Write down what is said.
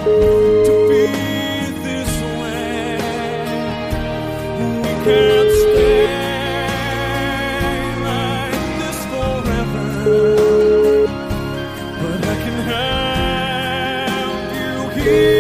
to be this way. We can't stay like this forever, but I can help you here.